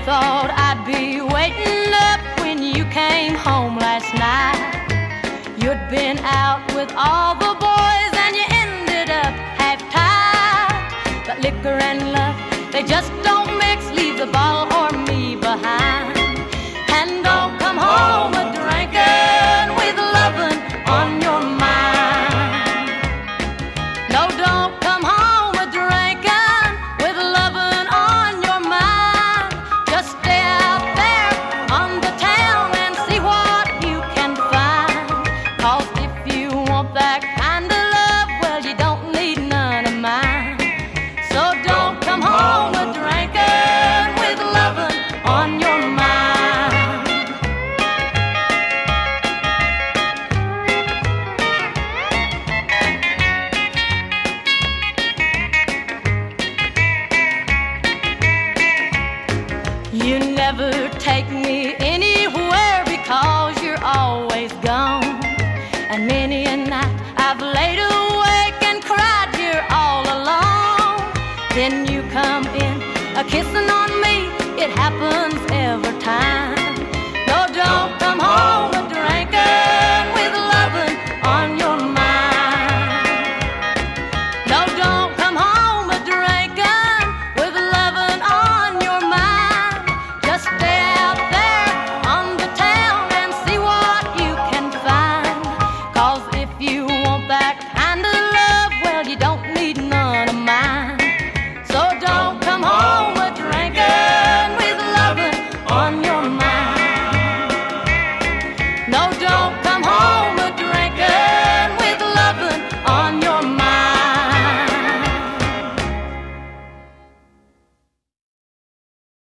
thought I'd be waiting up when you came home last night. You'd been out with all the boys and you ended up half-tied. But liquor and love, they just don't mix. Leave the bottle or me behind. And don't come home a-drinking with lovin' on your mind. No, don't come home a-drinking with lovin' on your mind. Just stay out there on the town and see what you can find. 'Cause if you want that kind of love, well, you don't need none of mine. So don't come home a-drinking with lovin' on your mind. You never take me anywhere because you're always gone. And many a night I've laid awake and cried here all alone. Then you come in a-kissing on me, it happens every time.